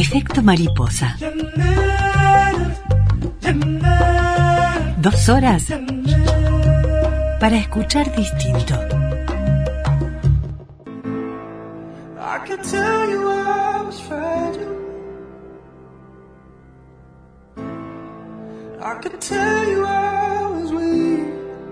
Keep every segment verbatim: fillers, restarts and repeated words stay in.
Efecto mariposa. Dos horas para escuchar distinto. I could tell you I was fragile. I could tell you I was weak.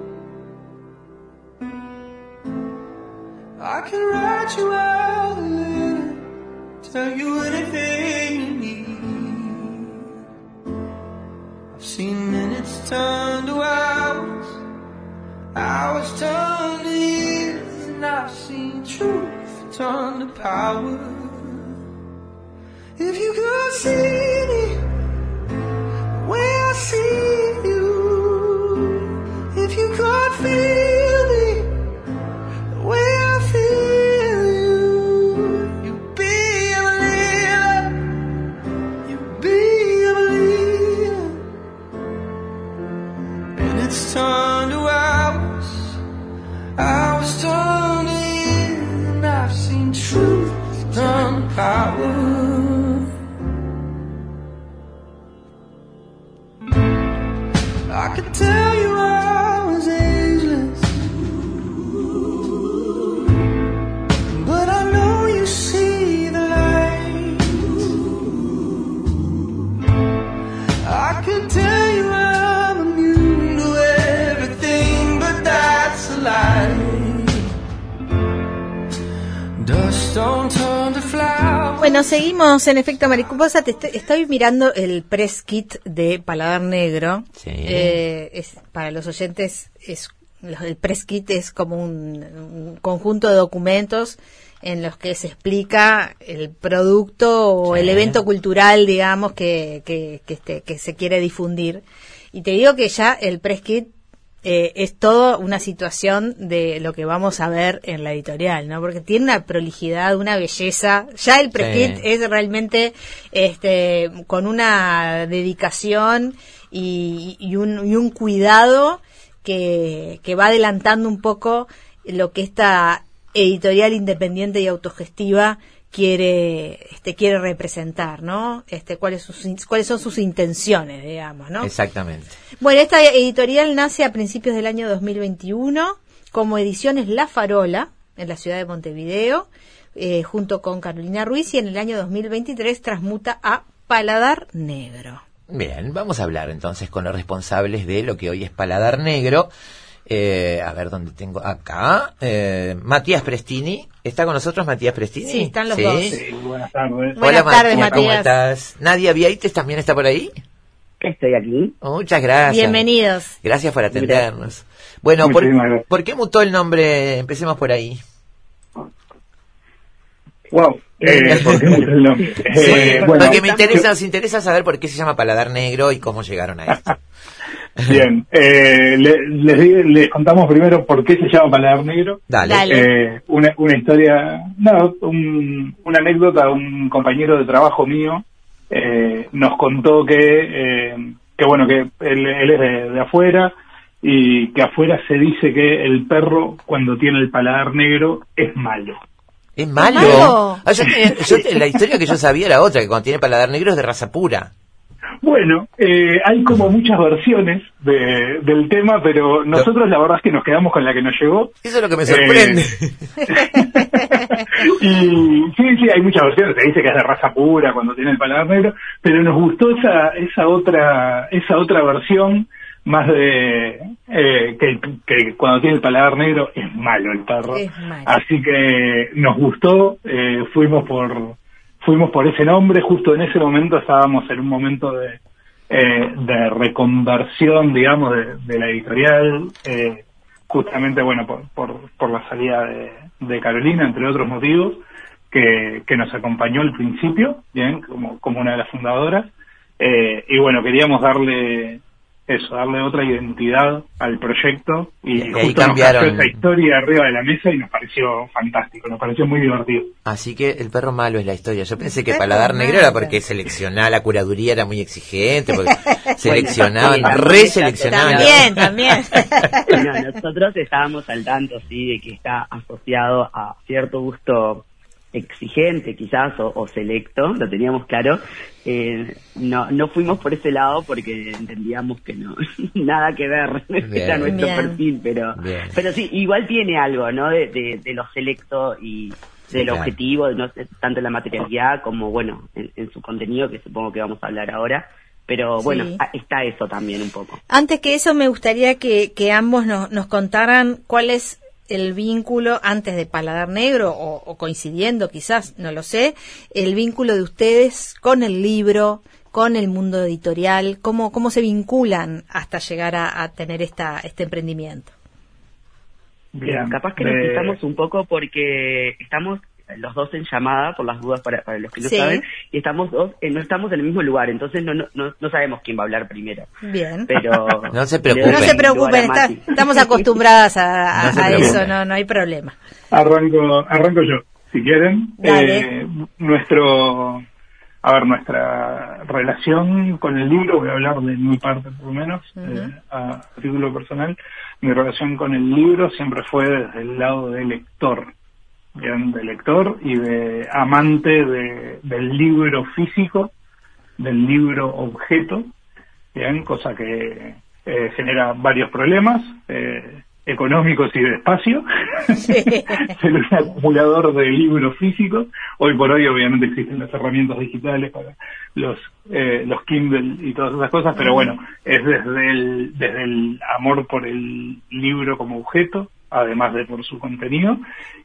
I could write you out a letter, tell you anything you need. I've seen minutes turn to hours, hours turn to years, and I've seen truth turn to power. If you could see me the way I see you, if you could feel me the way I feel you, you'd be a believer, you'd be a believer. And it's turned to hours, hours turn to years, and I've seen truth turn to power. I could tell you I was ageless, but I know you see the light. I could tell you I'm immune to everything, but that's a lie. Dust don't turn to flowers. Bueno, seguimos en Efecto Mariposa. Te estoy, estoy mirando el press kit de Paladar Negro. Sí. Eh, es, para los oyentes, es el press kit es como un, un conjunto de documentos en los que se explica el producto o Sí. el evento cultural, digamos, que, que, que, este, que se quiere difundir. Y te digo que ya el press kit Eh, es todo una situación de lo que vamos a ver en la editorial, ¿no? Porque tiene una prolijidad, una belleza. Ya el pre-kit Sí. es realmente este con una dedicación y, y, un, y un cuidado que, que va adelantando un poco lo que esta editorial independiente y autogestiva quiere este quiere representar, ¿no? Este cuáles sus cuáles son sus intenciones, digamos, ¿no? Exactamente. Bueno, esta editorial nace a principios del año dos mil veintiuno como Ediciones La Farola en la ciudad de Montevideo, eh, junto con Carolina Ruiz, y en el año dos mil veintitrés transmuta a Paladar Negro. Bien, vamos a hablar entonces con los responsables de lo que hoy es Paladar Negro. Eh, a ver dónde tengo acá. Eh, Matías Prestini. ¿Está con nosotros Matías Prestini? Sí, están los ¿Sí? dos. Sí, buenas tardes. Buenas Hola, tardes, Matías, ¿cómo Matías. estás? Nadia Vieites también está por ahí. Estoy aquí. Muchas gracias. Bienvenidos. Gracias por atendernos. Bueno, ¿por, Muchísimas gracias. ¿por qué mutó el nombre? Empecemos por ahí. Wow. Eh, ¿Por qué mutó el nombre? Sí, Eh, bueno, porque me interesa, nos interesa saber por qué se llama Paladar Negro y cómo llegaron a esto. Bien, eh, le- les, di- les contamos primero por qué se llama Paladar Negro. Dale. Dale. Eh, una, una historia, no, un, una anécdota. Un compañero de trabajo mío eh, nos contó que, eh, que bueno, que él, él es de, de afuera, y que afuera se dice que el perro, cuando tiene el paladar negro, es malo. ¿Es malo? malo? Ah, yo tenía- yo te- la historia que yo sabía era otra, que cuando tiene paladar negro es de raza pura. Bueno, eh, hay como muchas versiones de, del tema, pero nosotros la verdad es que nos quedamos con la que nos llegó. Eso es lo que me sorprende. Y sí, sí, hay muchas versiones. Se dice que es de raza pura cuando tiene el paladar negro, pero nos gustó esa esa otra esa otra versión, más de eh, que, que cuando tiene el paladar negro es malo el perro. Es malo. Así que nos gustó, eh, fuimos por fuimos por ese nombre. Justo en ese momento estábamos en un momento de eh, de reconversión, digamos, de, de la editorial, eh, justamente, bueno, por, por, por la salida de, de Carolina, entre otros motivos, que, que nos acompañó al principio, bien, como, como una de las fundadoras, eh, y bueno, queríamos darle eso, darle otra identidad al proyecto, y, Y ahí justo nos cambiaron. cayó esa historia arriba de la mesa y nos pareció fantástico, nos pareció muy divertido. Así que el perro malo es la historia. Yo pensé que El paladar perro negro era malo. porque seleccionaba, la curaduría era muy exigente, porque seleccionaban, también, reseleccionaban. También, también. No, nosotros estábamos al tanto, sí, de que está asociado a cierto gusto exigente quizás o, o selecto, lo teníamos claro. Eh, no no fuimos por ese lado porque entendíamos que no, nada que ver, era nuestro Bien. perfil, pero Bien. pero sí, igual tiene algo, ¿no? De, de, de lo selecto y Sí, del claro. objetivo, no sé, tanto en la materialidad como, bueno, en, en su contenido, que supongo que vamos a hablar ahora. Pero bueno, Sí. a- está eso también un poco. Antes que eso, me gustaría que, que ambos nos, nos contaran cuál es el vínculo, antes de Paladar Negro, o, o coincidiendo quizás, no lo sé, el vínculo de ustedes con el libro, con el mundo editorial, cómo, cómo se vinculan hasta llegar a, a tener esta, este emprendimiento. Bien. Capaz que nos Eh, fijamos un poco porque estamos los dos en llamada, por las dudas para, para los que no Sí. saben, y estamos dos, eh, no estamos en el mismo lugar, entonces no no no, no sabemos quién va a hablar primero. Bien. Pero No se le doy preocupen. No el se lugar preocupen, a está- Mati. estamos acostumbradas a, a- No se a preocupen. eso, no, no hay problema. Arranco, arranco yo, si quieren. Dale. Eh, nuestro, a ver, nuestra relación con el libro, voy a hablar de mi parte por lo menos, Ujú. eh, a, a título personal. Mi relación con el libro siempre fue desde el lado de lector, bien, de lector y de amante de, del libro físico, del libro objeto, bien, cosa que eh, genera varios problemas eh, económicos y de espacio. Ser un acumulador de libros físicos. Hoy por hoy obviamente existen las herramientas digitales para los eh, los Kindle y todas esas cosas, pero bueno, es desde el desde el amor por el libro como objeto, además de por su contenido,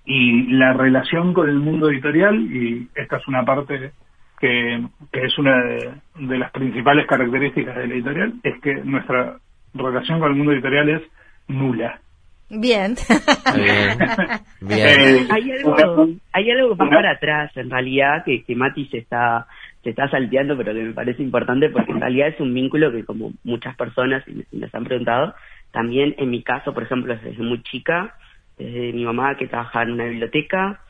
y la relación con el mundo editorial, y esta es una parte que, que es una de, de las principales características de la editorial, es que nuestra relación con el mundo editorial es nula. Bien. Bien. Bien. Eh, Hay algo, hay algo más para atrás, en realidad, que, que Mati se está se está salteando, pero que me parece importante porque en realidad es un vínculo que, como muchas personas y y nos han preguntado, también en mi caso, por ejemplo, desde muy chica, desde mi mamá que trabajaba en una biblioteca,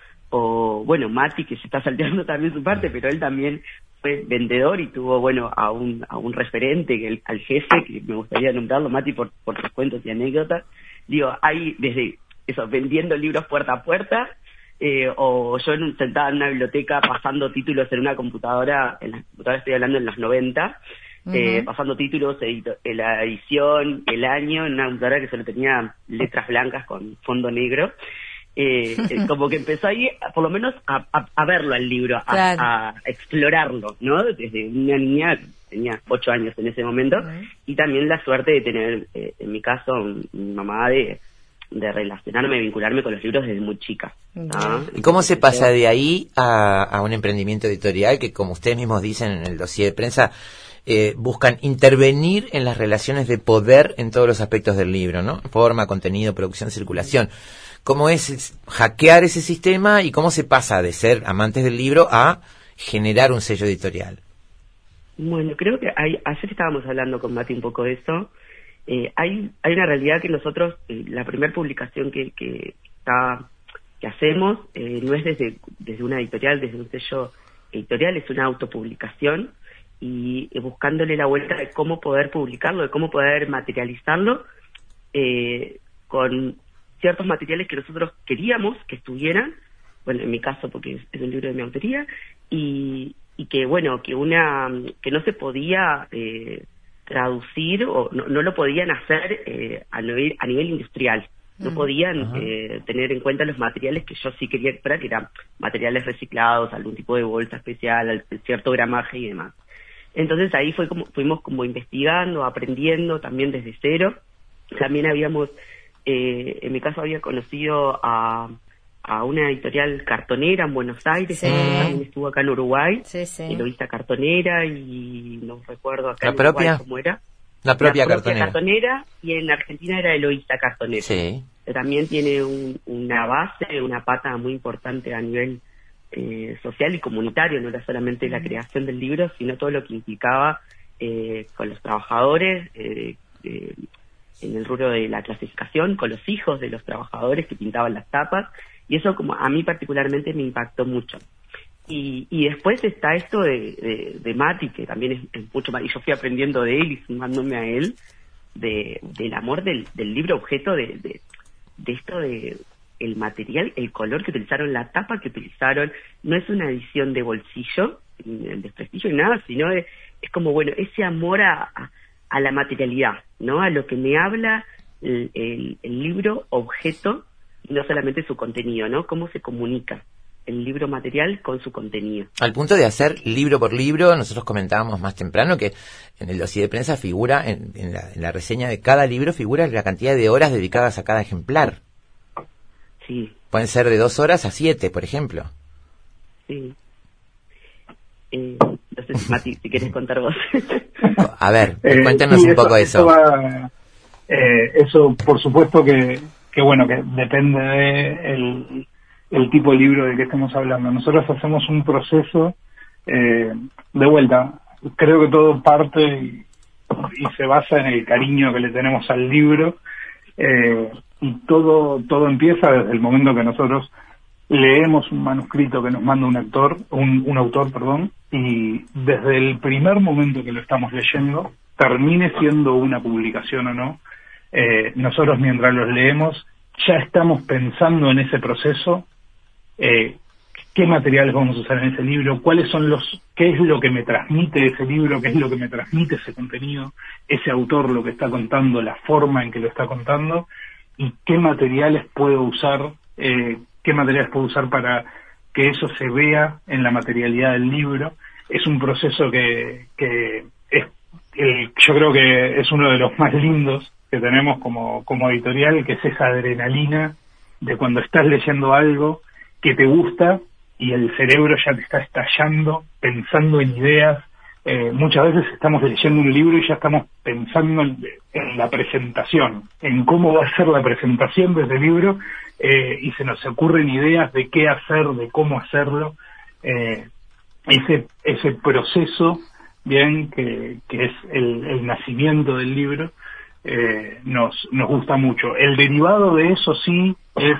o bueno, Mati que se está salteando también su parte, pero él también fue vendedor y tuvo, bueno, a un a un referente, que el, al jefe, que me gustaría nombrarlo, Mati, por, por sus cuentos y anécdotas. Digo, hay desde eso, vendiendo libros puerta a puerta, eh, o yo en, sentada en una biblioteca pasando títulos en una computadora, en la computadora estoy hablando en los noventa, eh, Ujú. pasando títulos, edito, en la edición, el año, en una computadora que solo tenía letras blancas con fondo negro. Eh, eh, como que empezó ahí, por lo menos, a, a, a verlo al libro, a, Claro. a explorarlo, ¿no? Desde una niña, tenía ocho años en ese momento, Ujú. y también la suerte de tener, eh, en mi caso, mi mamá de, de relacionarme, vincularme con los libros desde muy chica. ¿ah? ¿Y cómo se Entonces, pasa de ahí a, a un emprendimiento editorial que, como ustedes mismos dicen en el dossier de prensa, eh, buscan intervenir en las relaciones de poder en todos los aspectos del libro, ¿no? Forma, contenido, producción, circulación. ¿Cómo es hackear ese sistema y cómo se pasa de ser amantes del libro a generar un sello editorial? Bueno, creo que hay, ayer estábamos hablando con Mati un poco de eso. Eh, hay hay una realidad que nosotros, eh, la primera publicación que que está que hacemos eh, no es desde desde una editorial, desde un sello editorial, es una autopublicación, y eh, buscándole la vuelta de cómo poder publicarlo, de cómo poder materializarlo eh, con ciertos materiales que nosotros queríamos que estuvieran, bueno, en mi caso porque es, es un libro de mi autoría, y, y que bueno, que una que no se podía eh, traducir o no, no lo podían hacer eh, a nivel a nivel industrial, no Mm. podían eh, tener en cuenta los materiales que yo sí quería comprar, que eran materiales reciclados, algún tipo de bolsa especial, cierto gramaje y demás. Entonces ahí fue como fuimos como investigando, aprendiendo también desde cero. También habíamos Eh, en mi caso había conocido a, a una editorial cartonera en Buenos Aires, Sí. que también estuvo acá en Uruguay, Sí, sí. Eloísa Cartonera, y no recuerdo acá ¿La en Uruguay propia? cómo era. La propia La cartonera. cartonera, y en Argentina era Eloísa Cartonera. Sí. Que también tiene un, una base, una pata muy importante a nivel eh, social y comunitario, no era solamente la creación del libro, sino todo lo que implicaba eh, con los trabajadores, eh, eh, en el rubro de la clasificación, con los hijos de los trabajadores que pintaban las tapas, y eso como a mí particularmente me impactó mucho. Y, y después está esto de, de, de Mati, que también es, es mucho más, y yo fui aprendiendo de él y sumándome a él, de, del amor del, del libro objeto, de, de, de esto de el material, el color que utilizaron, la tapa que utilizaron. No es una edición de bolsillo, el desprestigio ni nada, sino es, es como, bueno, ese amor a, a, a la materialidad, ¿no? A lo que me habla el, el, el libro objeto, y no solamente su contenido, ¿no? Cómo se comunica el libro material con su contenido. Al punto de hacer libro por libro, nosotros comentábamos más temprano que en el dossier de prensa figura, en, en, la, en la reseña de cada libro, figura la cantidad de horas dedicadas a cada ejemplar. Sí. Pueden ser de dos horas a siete, por ejemplo. Sí. Eh, no sé si, Mati, si quieres contar vos. A ver, Eh, cuéntanos sí, un poco eso. eso. va, eh, eso, por supuesto que, que bueno, que depende de el, el tipo de libro del que estemos hablando. Nosotros hacemos un proceso, eh, de vuelta, creo que todo parte y, y se basa en el cariño que le tenemos al libro, eh, y todo, todo empieza desde el momento que nosotros leemos un manuscrito que nos manda un actor, un, un autor, perdón, y desde el primer momento que lo estamos leyendo, termine siendo una publicación o no, eh, nosotros mientras los leemos ya estamos pensando en ese proceso, eh, qué materiales vamos a usar en ese libro, cuáles son los, qué es lo que me transmite ese libro, qué es lo que me transmite ese contenido, ese autor lo que está contando, la forma en que lo está contando, y qué materiales puedo usar, eh, qué materiales puedo usar para que eso se vea en la materialidad del libro. Es un proceso que, que es, eh, yo creo que es uno de los más lindos que tenemos como, como editorial, que es esa adrenalina de cuando estás leyendo algo que te gusta y el cerebro ya te está estallando, pensando en ideas. Eh, muchas veces estamos leyendo un libro y ya estamos pensando en, en la presentación, en cómo va a ser la presentación de ese libro, eh, y se nos ocurren ideas de qué hacer, de cómo hacerlo. Eh, ese ese proceso, bien, que, que es el, el nacimiento del libro, eh, nos nos gusta mucho. El derivado de eso sí es,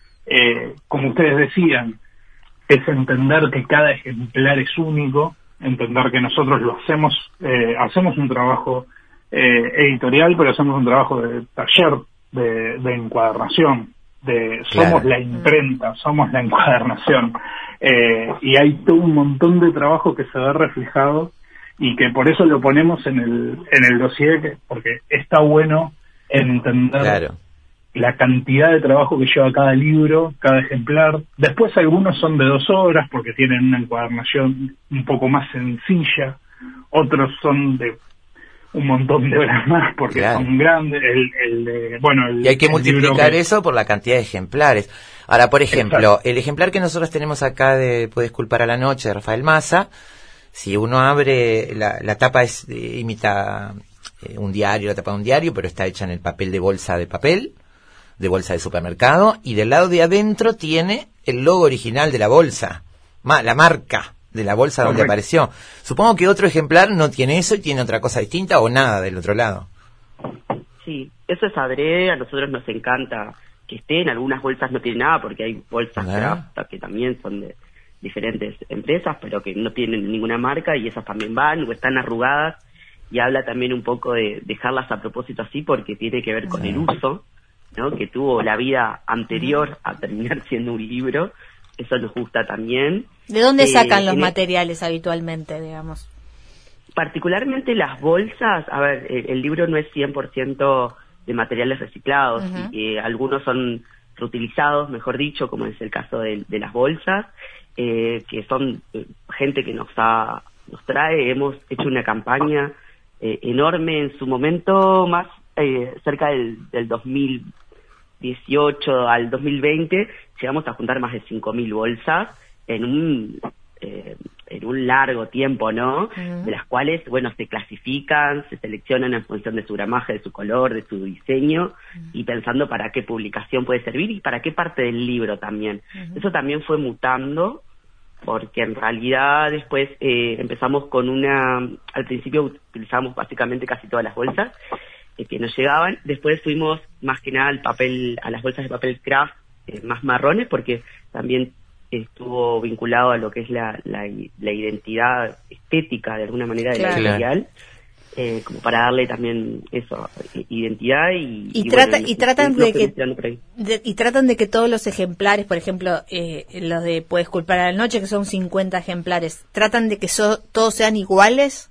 eh, como ustedes decían, es entender que cada ejemplar es único, entender que nosotros lo hacemos, eh, hacemos un trabajo eh, editorial, pero hacemos un trabajo de taller, de, de encuadernación, de somos Claro. la imprenta, somos la encuadernación, eh, y hay todo un montón de trabajo que se ve reflejado y que por eso lo ponemos en el en el dossier, que- porque está bueno entender Claro. la cantidad de trabajo que lleva cada libro, cada ejemplar. Después algunos son de dos horas porque tienen una encuadernación un poco más sencilla, otros son de un montón de horas más porque Claro. son grandes. El, el de, bueno, el, Y hay que el libro multiplicar que- eso por la cantidad de ejemplares. Ahora, por ejemplo, el ejemplar que nosotros tenemos acá de Puedes culpar a la noche, de Rafael Mazza, si uno abre, la, la tapa es eh, imita eh, un diario, la tapa de un diario, pero está hecha en el papel de bolsa de papel, de bolsa de supermercado, y del lado de adentro tiene el logo original de la bolsa, ma- la marca de la bolsa donde Correcto. apareció. Supongo que otro ejemplar no tiene eso y tiene otra cosa distinta o nada del otro lado. Sí, eso es adrede, a nosotros nos encanta que estén, algunas bolsas no tienen nada porque hay bolsas Ah. craft que también son de diferentes empresas, pero que no tienen ninguna marca y esas también van o están arrugadas, y habla también un poco de dejarlas a propósito así porque tiene que ver con el uso, ¿no? Que tuvo la vida anterior a terminar siendo un libro. Eso nos gusta también. ¿De dónde Eh, sacan los en el- materiales habitualmente, digamos? Particularmente las bolsas, a ver, el, el libro no es cien por ciento de materiales reciclados, Ujú. y, eh, algunos son reutilizados, mejor dicho, como es el caso de, de las bolsas, eh, que son eh, gente que nos ha, nos trae. Hemos hecho una campaña eh, enorme en su momento, más eh, cerca del, del dos mil dieciocho al dos mil veinte, llegamos a juntar más de cinco mil bolsas en un eh, en un largo tiempo, ¿no? Ujú. De las cuales, bueno, se clasifican, se seleccionan en función de su gramaje, de su color, de su diseño, y pensando para qué publicación puede servir y para qué parte del libro también. Eso también fue mutando, porque en realidad después eh, empezamos con una, al principio utilizamos básicamente casi todas las bolsas eh, que nos llegaban, después fuimos más que nada al papel, a las bolsas de papel craft eh, más marrones, porque también estuvo vinculado a lo que es la, la, la identidad estética de alguna manera de la Claro. editorial. eh, como para darle también eso, identidad y... Y, y trata, bueno, y tratan lo de que que... estoy tirando por ahí. De, y tratan de que todos los ejemplares, por ejemplo, eh, los de Puedes culpar a la noche, que son cincuenta ejemplares, ¿tratan de que so, todos sean iguales?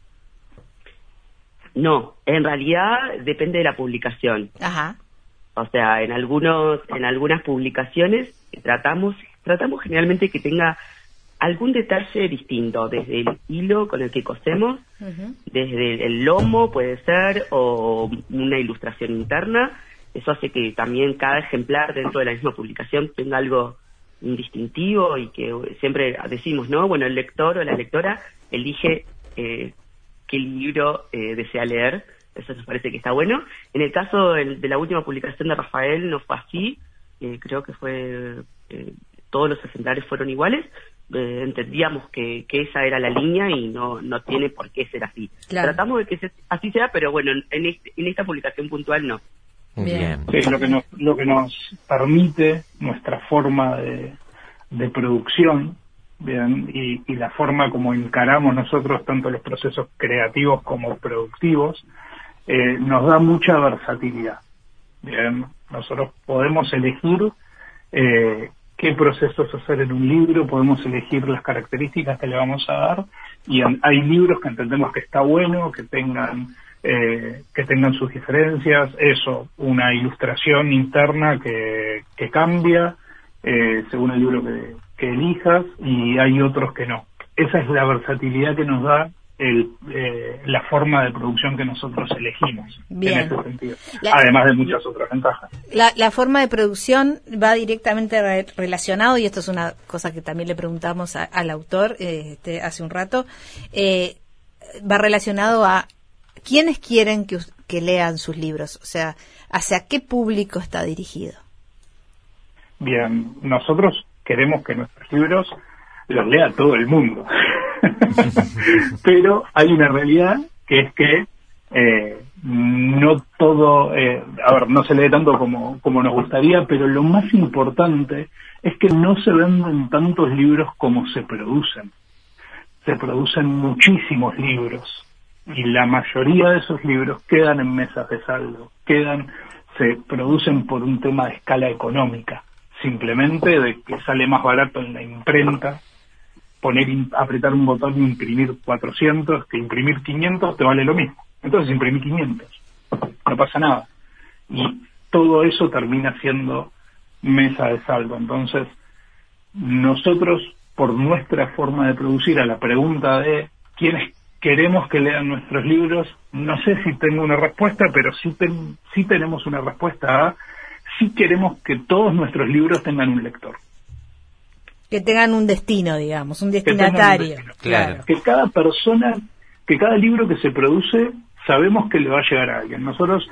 No, en realidad depende de la publicación. Ajá. O sea, en algunos, en algunas publicaciones tratamos, tratamos generalmente que tenga algún detalle distinto, desde el hilo con el que cosemos, uh-huh. desde el lomo puede ser, o una ilustración interna. Eso hace que también cada ejemplar dentro de la misma publicación tenga algo distintivo y que siempre decimos, ¿no? Bueno, el lector o la lectora elige eh, qué libro eh, desea leer. Eso nos parece que está bueno. En el caso de, de la última publicación de Rafael no fue así. Eh, creo que fue eh, todos los ejemplares fueron iguales. Eh, entendíamos que, que esa era la línea y no no tiene por qué ser así. Claro. Tratamos de que se, así sea, pero bueno, en, este, en esta publicación puntual no. Bien. Sí, lo que nos lo que nos permite nuestra forma de, de producción, bien, y, y la forma como encaramos nosotros tanto los procesos creativos como productivos, eh, nos da mucha versatilidad. Bien, nosotros podemos elegir eh, qué procesos hacer en un libro, podemos elegir las características que le vamos a dar, y hay libros que entendemos que está bueno que tengan eh, que tengan sus diferencias, eso, una ilustración interna que, que cambia eh, según el libro que, que elijas, y hay otros que no. Esa es la versatilidad que nos da el, eh, la forma de producción que nosotros elegimos. Bien. En ese sentido, la, además de muchas otras ventajas. La, la forma de producción va directamente re relacionado, y esto es una cosa que también le preguntamos a, al autor eh, este, hace un rato, eh, va relacionado a quiénes quieren que, que lean sus libros, o sea, hacia qué público está dirigido. Bien, nosotros queremos que nuestros libros los lea todo el mundo. Pero hay una realidad que es que eh, no todo, eh, a ver, no se lee tanto como, como nos gustaría, pero lo más importante es que no se venden tantos libros como se producen. Se producen muchísimos libros y la mayoría de esos libros quedan en mesas de saldo, quedan, se producen por un tema de escala económica, simplemente de que sale más barato en la imprenta poner, apretar un botón y imprimir cuatrocientos, que imprimir quinientos te vale lo mismo. Entonces imprimí quinientos, no pasa nada. Y todo eso termina siendo mesa de saldo. Entonces, nosotros, por nuestra forma de producir, a la pregunta de quiénes queremos que lean nuestros libros, no sé si tengo una respuesta, pero sí, ten, sí tenemos una respuesta a sí queremos que todos nuestros libros tengan un lector. Que tengan un destino, digamos, un destinatario. Un destino, claro. Que cada persona, que cada libro que se produce, sabemos que le va a llegar a alguien. Nosotros,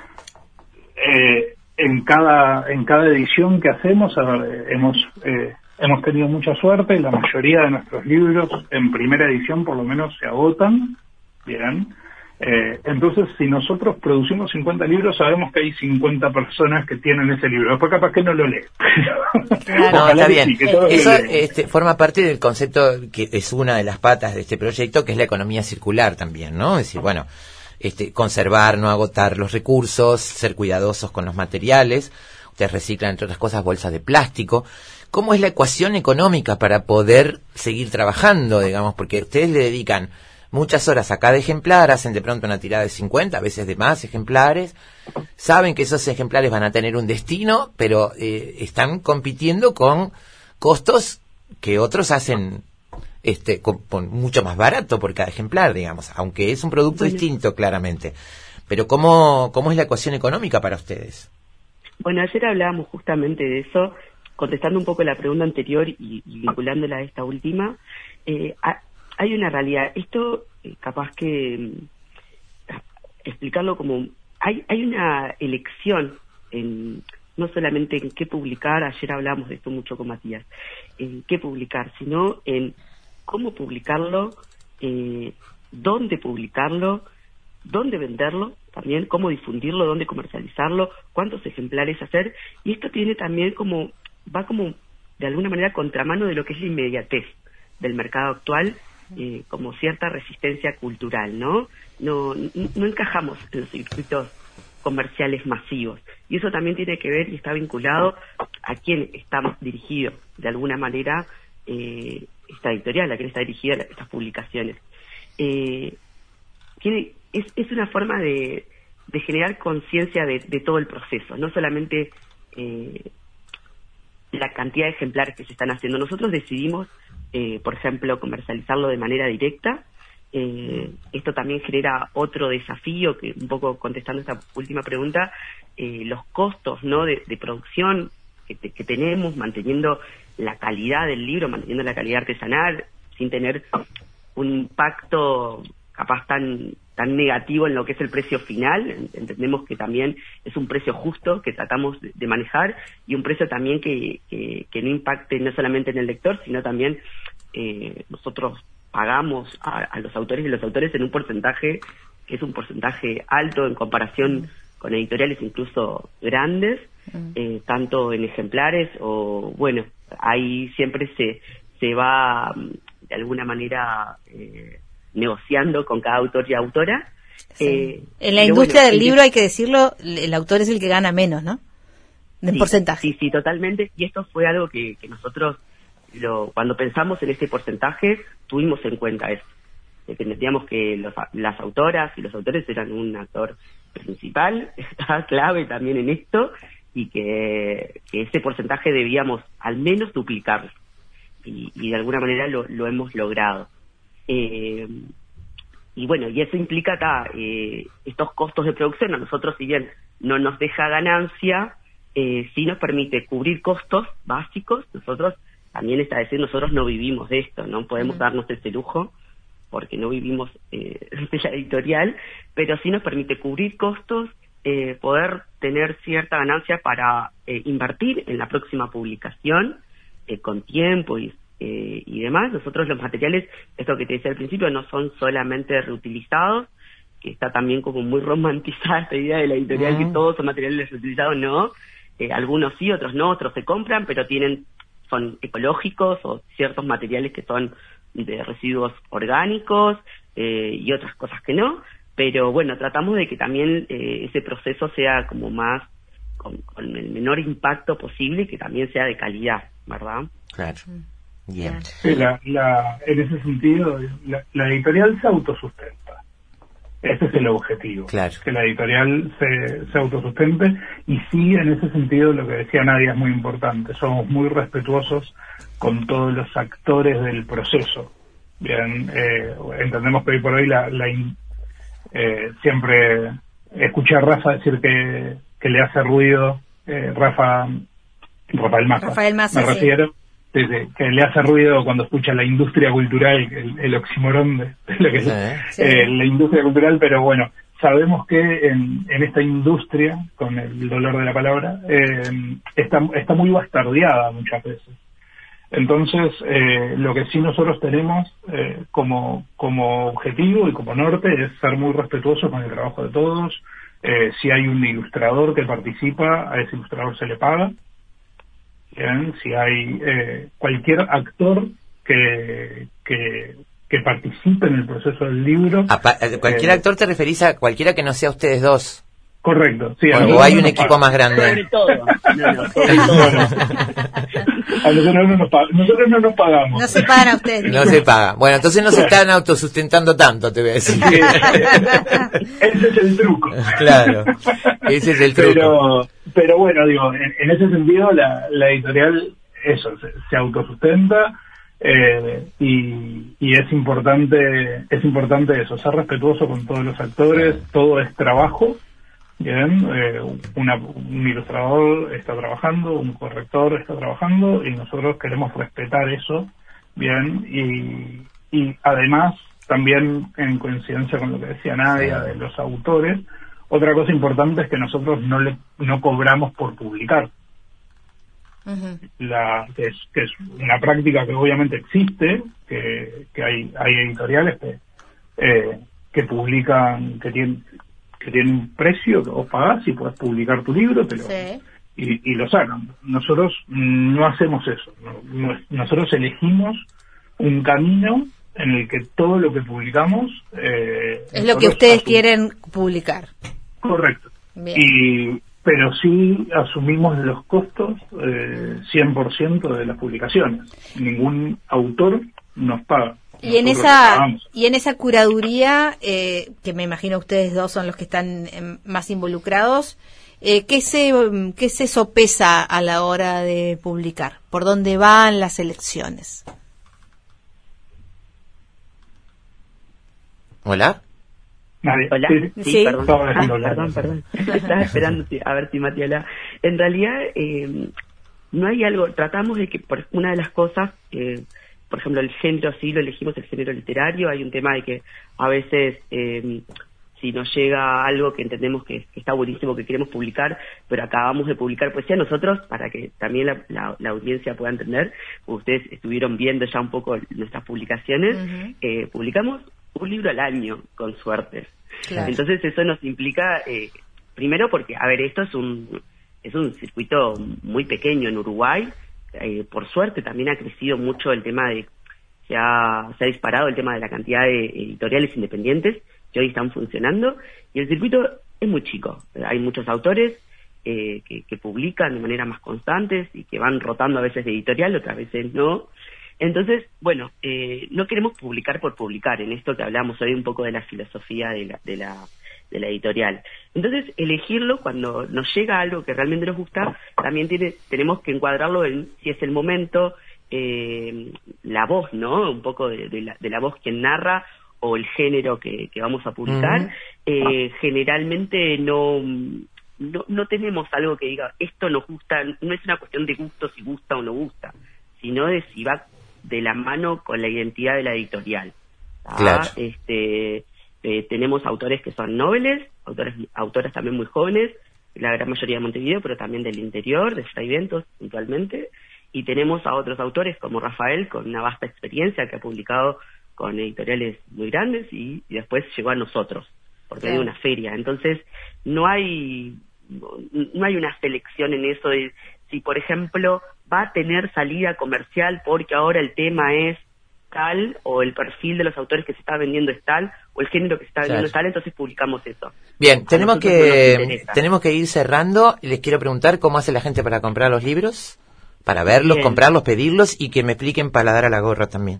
eh, en cada en cada edición que hacemos, a ver, hemos eh, hemos tenido mucha suerte. La mayoría de nuestros libros, en primera edición, por lo menos, se agotan. Bien. Eh, entonces, si nosotros producimos cincuenta libros, sabemos que hay cincuenta personas que tienen ese libro. Después capaz que no lo lee. Claro, no, está bien. Sí, eso este, forma parte del concepto que es una de las patas de este proyecto, que es la economía circular también, ¿no? Es decir, bueno, este, conservar, no agotar los recursos, ser cuidadosos con los materiales. Ustedes reciclan, entre otras cosas, bolsas de plástico. ¿Cómo es la ecuación económica para poder seguir trabajando, digamos? Porque ustedes le dedican muchas horas a cada ejemplar, hacen de pronto una tirada de cincuenta, a veces de más ejemplares, saben que esos ejemplares van a tener un destino, pero eh, están compitiendo con costos que otros hacen este con, con mucho más barato por cada ejemplar, digamos, aunque es un producto bueno. distinto, claramente. Pero ¿cómo, cómo es la ecuación económica para ustedes? Bueno, ayer hablábamos justamente de eso, contestando un poco la pregunta anterior y, y vinculándola a esta última. Eh, a, Hay una realidad, esto eh, capaz que eh, explicarlo como, hay hay una elección, en no solamente en qué publicar, ayer hablamos de esto mucho con Matías, en qué publicar, sino en cómo publicarlo, eh, dónde publicarlo, dónde venderlo, también cómo difundirlo, dónde comercializarlo, cuántos ejemplares hacer, y esto tiene también como, va como de alguna manera contramano de lo que es la inmediatez del mercado actual, eh, como cierta resistencia cultural, ¿no? No, no, no encajamos en los circuitos comerciales masivos. Y eso también tiene que ver y está vinculado a quién está dirigido, de alguna manera, eh, esta editorial, a quién está dirigida estas publicaciones. Eh, tiene, es, es una forma de, de generar conciencia de, de todo el proceso, no solamente eh, la cantidad de ejemplares que se están haciendo. Nosotros decidimos, eh, por ejemplo, comercializarlo de manera directa. Eh, esto también genera otro desafío, que un poco contestando esta última pregunta, eh, los costos, ¿no?, de, de producción que, te, que tenemos, manteniendo la calidad del libro, manteniendo la calidad artesanal, sin tener un impacto capaz tan tan negativo en lo que es el precio final. Entendemos que también es un precio justo que tratamos de, de manejar, y un precio también que, que, que no impacte no solamente en el lector, sino también eh, nosotros pagamos a, a los autores y los autores en un porcentaje que es un porcentaje alto en comparación mm. con editoriales incluso grandes, mm. eh, tanto en ejemplares o, bueno, ahí siempre se, se va de alguna manera eh, negociando con cada autor y autora. Sí. Eh, en la industria bueno, del libro, hay que decirlo, el autor es el que gana menos, ¿no? En sí, porcentaje. Sí, sí, totalmente. Y esto fue algo que, que nosotros, lo, cuando pensamos en este porcentaje, tuvimos en cuenta eso. De que entendíamos que los, las autoras y los autores eran un actor principal, estaba clave también en esto, y que, que ese porcentaje debíamos al menos duplicarlo. Y, y de alguna manera lo, lo hemos logrado. Eh, y bueno, y eso implica acá eh, estos costos de producción. A nosotros, si bien no nos deja ganancia, eh, sí nos permite cubrir costos básicos. Nosotros, también está decir, nosotros no vivimos de esto, no podemos darnos ese lujo porque no vivimos eh, de la editorial, pero sí nos permite cubrir costos, eh, poder tener cierta ganancia para eh, invertir en la próxima publicación eh, con tiempo y, eh, y demás. Nosotros los materiales, esto que te decía al principio, no son solamente reutilizados, que está también como muy romantizada esta idea de la editorial, uh-huh. que todos son materiales reutilizados. No, eh, algunos sí, otros no, otros se compran, pero tienen son ecológicos o ciertos materiales que son de residuos orgánicos eh, y otras cosas que no, pero bueno, tratamos de que también eh, ese proceso sea como más, con, con el menor impacto posible y que también sea de calidad, ¿verdad? Claro, bien. Sí, la, la, en ese sentido, la, la editorial se autosustenta. Ese es el objetivo, claro. Que la editorial se, se autosustente, y sí, en ese sentido, lo que decía Nadia es muy importante. Somos muy respetuosos con todos los actores del proceso. Bien, eh, entendemos que hoy por hoy la, la in, eh, siempre escuché a Rafa decir que, que le hace ruido, eh, Rafa, Rafael Massa, Rafael Massa, me refiero. Sí. Desde que le hace ruido cuando escucha la industria cultural, el, el oxímoron de, de lo que es sí. eh, la industria cultural, pero bueno, sabemos que en, en esta industria, con el dolor de la palabra, eh, está, está muy bastardeada muchas veces. Entonces, eh, lo que sí nosotros tenemos eh, como, como objetivo y como norte es ser muy respetuosos con el trabajo de todos. Eh, si hay un ilustrador que participa, a ese ilustrador se le paga. Bien, si hay eh, cualquier actor que, que que participe en el proceso del libro. Pa- ¿Cualquier eh, actor te referís a cualquiera que no sea ustedes dos? Correcto, sí. O, o hay un equipo más grande. Sobre todo. No, no, sobre todo. A nosotros no nos pag- nosotros no nos pagamos. No se pagan a ustedes. No se paga. Bueno, entonces no se están autosustentando tanto, te voy a decir. Sí, ese es el truco. Claro, ese es el truco. Pero, pero bueno, digo, en, en ese sentido la, la editorial, eso, se, se autosustenta, eh, y, y es importante, es importante eso, ser respetuoso con todos los actores. Todo es trabajo. Bien, eh, una, un ilustrador está trabajando, un corrector está trabajando, y nosotros queremos respetar eso, bien, y, y además, también en coincidencia con lo que decía Nadia de los autores, otra cosa importante es que nosotros no le no cobramos por publicar. Uh-huh. La, que, es, que es una práctica que obviamente existe, que, que hay, hay editoriales que, eh, que publican, que tienen que tiene un precio que vos pagás y podés publicar tu libro, pero sí. y, y lo sacan. Nosotros no hacemos eso. No, no, nosotros elegimos un camino en el que todo lo que publicamos eh, es lo que ustedes quieren publicar. Correcto. Bien. Y pero sí asumimos los costos eh, cien por ciento de las publicaciones. Ningún autor nos paga. Y en Nosotros esa pagamos. y en esa curaduría, eh, que me imagino ustedes dos son los que están eh, más involucrados, eh, ¿qué se qué se sopesa a la hora de publicar? ¿Por dónde van las elecciones? ¿Hola? Nadie. Hola, Sí, sí, Sí. perdón. Estaba Ah, dejando hablar. perdón, perdón. Estaba esperando si- a ver si Mati habla. En realidad, eh, no hay algo, tratamos de que, por una de las cosas, eh, por ejemplo, el género, sí lo elegimos, el género literario, hay un tema de que a veces, eh, si nos llega algo que entendemos que, que está buenísimo, que queremos publicar, pero acabamos de publicar poesía, nosotros, para que también la, la, la audiencia pueda entender, ustedes estuvieron viendo ya un poco nuestras publicaciones, Ujú. eh, publicamos un libro al año, con suerte. Claro. Entonces eso nos implica, eh, primero porque, a ver, esto es un es un circuito muy pequeño en Uruguay, eh, por suerte también ha crecido mucho el tema de, se ha, se ha disparado el tema de la cantidad de editoriales independientes que hoy están funcionando, y el circuito es muy chico, hay muchos autores eh, que, que publican de manera más constantes y que van rotando a veces de editorial, otras veces no. Entonces, bueno, eh, no queremos publicar por publicar, en esto que hablamos hoy un poco de la filosofía de la, de la, de la editorial. Entonces, elegirlo cuando nos llega algo que realmente nos gusta, también tiene, tenemos que encuadrarlo en si es el momento, eh, la voz, ¿no? Un poco de, de, la, de la voz quien narra o el género que, que vamos a publicar. Uh-huh. eh, generalmente no... No, no tenemos algo que diga, esto nos gusta, no es una cuestión de gusto si gusta o no gusta, sino de si va de la mano con la identidad de la editorial. ¿tá? Claro. Este, eh, tenemos autores que son noveles, autores, autoras también muy jóvenes, la gran mayoría de Montevideo, pero también del interior, de Fray Bentos puntualmente, y tenemos a otros autores como Rafael, con una vasta experiencia, que ha publicado con editoriales muy grandes y, y después llegó a nosotros, porque hay una feria. Entonces, no hay, no hay una selección en eso de si, por ejemplo, va a tener salida comercial porque ahora el tema es tal, o el perfil de los autores que se está vendiendo es tal, o el género que se está vendiendo Claro. es tal, entonces publicamos eso. Bien, A tenemos nosotros no nos que interesa. tenemos que ir cerrando y les quiero preguntar cómo hace la gente para comprar los libros, para verlos, Bien. comprarlos, pedirlos y que me expliquen Paladar a la Gorra también.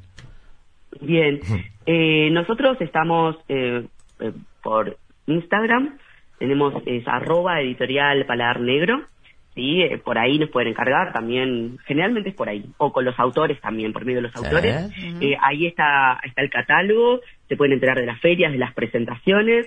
Bien, eh, nosotros estamos eh, eh, por Instagram, tenemos es arroba editorial Paladar Negro, sí, eh, por ahí nos pueden encargar también, generalmente es por ahí, o con los autores también, por medio de los Sí. autores, eh, ahí está, está el catálogo, se pueden enterar de las ferias, de las presentaciones,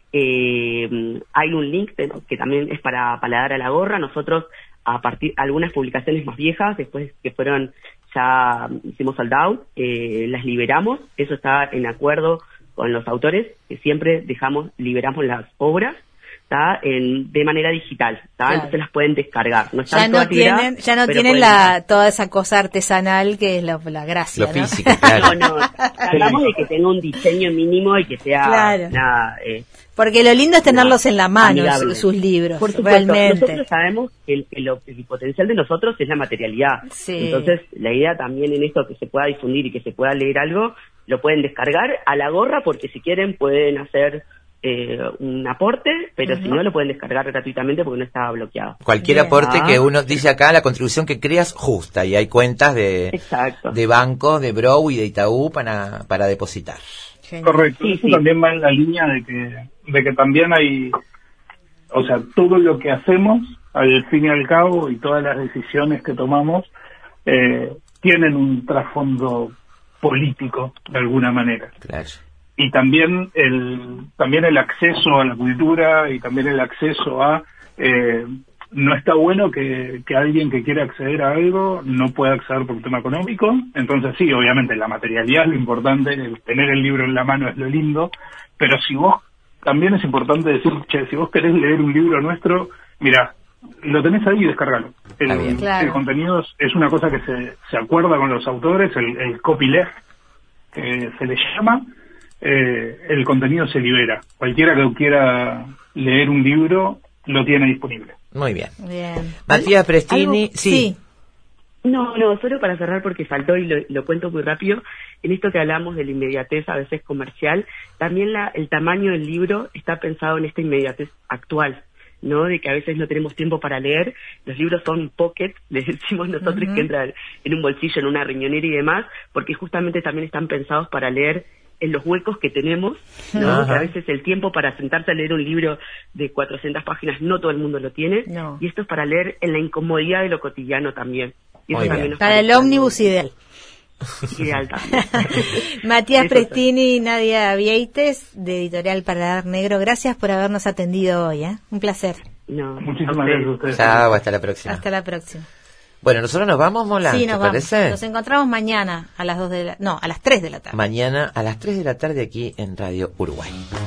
eh, hay un link de- que también es para Paladar a la Gorra. Nosotros, a partir algunas publicaciones más viejas, después que fueron, ya hicimos sold out, eh, las liberamos, eso está en acuerdo con los autores, que siempre dejamos, liberamos las obras, ¿tá? En, de manera digital, ¿tá? Claro. Entonces las pueden descargar. No están Ya no todas liberadas, tienen, ya no pero tienen pueden la toda esa cosa artesanal que es la, la gracia, Lo ¿no? físico, claro. No, no, tratamos de que tenga un diseño mínimo y que sea Claro. nada, eh, Porque lo lindo es tenerlos en la mano, amigable. su- sus libros, Por supuesto, realmente. nosotros sabemos que el, el, el potencial de nosotros es la materialidad. Sí. Entonces, la idea también en esto que se pueda difundir y que se pueda leer algo, lo pueden descargar a la gorra, porque si quieren pueden hacer eh, un aporte, pero si no lo pueden descargar gratuitamente porque no está bloqueado. Cualquier Bien. aporte Ah. que uno dice acá, la contribución que creas justa, y hay cuentas de, Exacto. de bancos, de Brow y de Itaú para, para depositar. Genial. Correcto, Sí, eso sí. también va en la línea de que, de que también hay, o sea, todo lo que hacemos, al fin y al cabo, y todas las decisiones que tomamos, eh, tienen un trasfondo político, de alguna manera. Claro. Y también el, también el acceso a la cultura y también el acceso a... Eh, no está bueno que, que alguien que quiere acceder a algo no pueda acceder por un tema económico. Entonces sí, obviamente la materialidad es lo importante, el tener el libro en la mano es lo lindo, pero si vos, también es importante decir, che, si vos querés leer un libro nuestro, mira, lo tenés ahí y descargalo. El, Está bien. Claro. el contenido es, es una cosa que se, se acuerda con los autores, el, el copyleft, que se le llama, eh, el contenido se libera. Cualquiera que quiera leer un libro lo tiene disponible. Muy bien. Bien. Matías Prestini, ¿Algo? sí. No, no, solo para cerrar porque faltó y lo, lo cuento muy rápido, en esto que hablamos de la inmediatez a veces comercial, también la, el tamaño del libro está pensado en esta inmediatez actual, ¿no? De que a veces no tenemos tiempo para leer, los libros son pocket, les decimos nosotros, uh-huh. que entran en un bolsillo, en una riñonera y demás, porque justamente también están pensados para leer en los huecos que tenemos, ¿no? Ajá. Que a veces el tiempo para sentarse a leer un libro de cuatrocientas páginas no todo el mundo lo tiene, no. y esto es para leer en la incomodidad de lo cotidiano también. Y eso Muy también bien. nos Para el parece ómnibus ideal. ideal también. Matías Eso Prestini y Nadia Vieites, de Editorial Paladar Negro, gracias por habernos atendido hoy, ¿eh? Un placer. No, Muchísimas a ustedes. gracias a ustedes. Chao, hasta la próxima. Hasta la próxima. Bueno, nosotros nos vamos, Mola, Sí, ¿te nos vamos. parece? Nos encontramos mañana a las dos de la... No, a las tres de la tarde. Mañana a las tres de la tarde aquí en Radio Uruguay.